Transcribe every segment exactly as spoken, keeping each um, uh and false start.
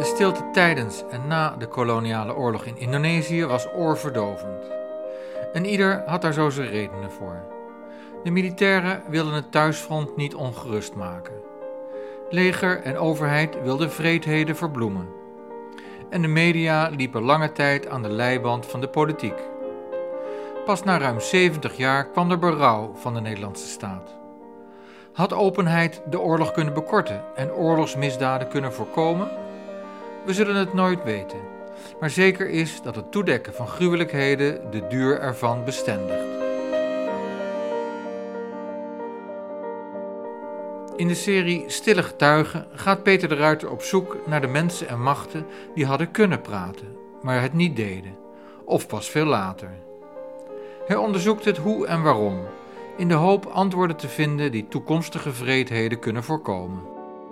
stilte tijdens en na de koloniale oorlog in Indonesië was oorverdovend. En ieder had daar zo zijn redenen voor. De militairen wilden het thuisfront niet ongerust maken. Leger en overheid wilden wreedheden verbloemen. En de media liepen lange tijd aan de leiband van de politiek. Pas na ruim zeventig jaar kwam er berouw van de Nederlandse staat. Had openheid de oorlog kunnen bekorten en oorlogsmisdaden kunnen voorkomen? We zullen het nooit weten, maar zeker is dat het toedekken van gruwelijkheden de duur ervan bestendigt. In de serie Stille Getuigen gaat Peter de Ruiter op zoek naar de mensen en machten die hadden kunnen praten, maar het niet deden, of pas veel later. Hij onderzoekt het hoe en waarom, in de hoop antwoorden te vinden die toekomstige wreedheden kunnen voorkomen.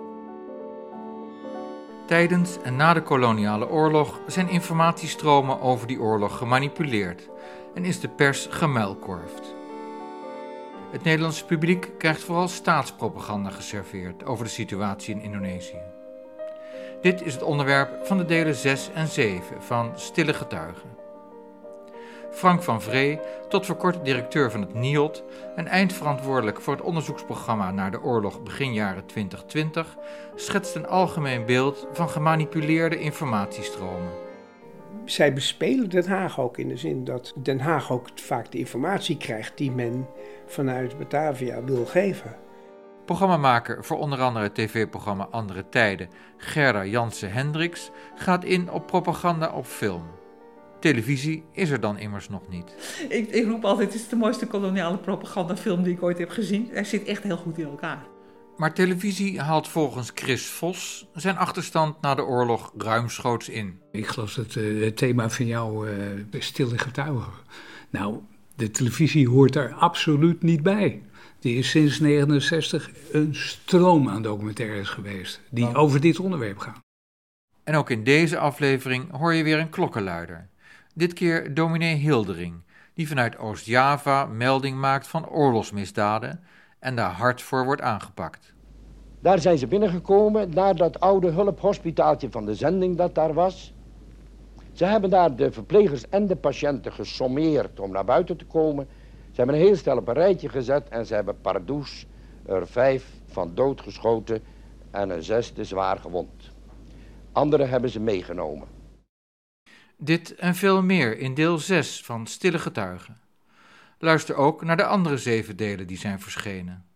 Tijdens en na de koloniale oorlog zijn informatiestromen over die oorlog gemanipuleerd en is de pers gemuilkorfd. Het Nederlandse publiek krijgt vooral staatspropaganda geserveerd over de situatie in Indonesië. Dit is het onderwerp van de delen zes en zeven van Stille Getuigen. Frank van Vree, tot voor kort directeur van het N I O D en eindverantwoordelijk voor het onderzoeksprogramma naar de oorlog begin jaren twintig twintig, schetst een algemeen beeld van gemanipuleerde informatiestromen. Zij bespelen Den Haag ook in de zin dat Den Haag ook vaak de informatie krijgt die men vanuit Batavia wil geven. Programmamaker voor onder andere het tv-programma Andere Tijden, Gerda Jansen-Hendricks, gaat in op propaganda op film. Televisie is er dan immers nog niet. Ik, ik roep altijd, het is de mooiste koloniale propagandafilm die ik ooit heb gezien. Hij zit echt heel goed in elkaar. Maar televisie haalt volgens Chris Vos zijn achterstand na de oorlog ruimschoots in. Ik geloof dat uh, het thema van jou, uh, Stille Getuigen. Nou, de televisie hoort er absoluut niet bij. Die is sinds negentien negenenzestig een stroom aan documentaires geweest die oh. over dit onderwerp gaan. En ook in deze aflevering hoor je weer een klokkenluider. Dit keer dominee Hildering, die vanuit Oost-Java melding maakt van oorlogsmisdaden en daar hard voor wordt aangepakt. Daar zijn ze binnengekomen, naar dat oude hulphospitaaltje van de zending dat daar was. Ze hebben daar de verplegers en de patiënten gesommeerd om naar buiten te komen. Ze hebben een heel stel op een rijtje gezet en ze hebben pardoes er vijf van doodgeschoten en een zesde zwaar gewond. Anderen hebben ze meegenomen. Dit en veel meer in deel zes van Stille Getuigen. Luister ook naar de andere zeven delen die zijn verschenen.